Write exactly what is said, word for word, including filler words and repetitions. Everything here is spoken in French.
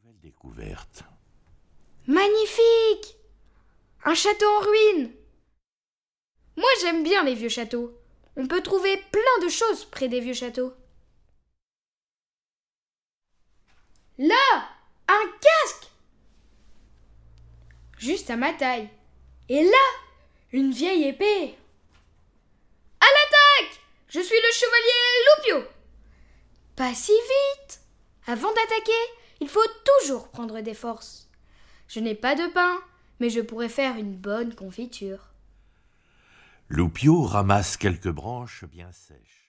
Belle découverte. Magnifique! Un château en ruine! Moi j'aime bien les vieux châteaux. On peut trouver plein de choses près des vieux châteaux. Là! Un casque! Juste à ma taille. Et là! Une vieille épée. À l'attaque! Je suis le chevalier Loupio. Pas si vite! Avant d'attaquer, il faut toujours prendre des forces. Je n'ai pas de pain, mais je pourrais faire une bonne confiture. Loupio ramasse quelques branches bien sèches.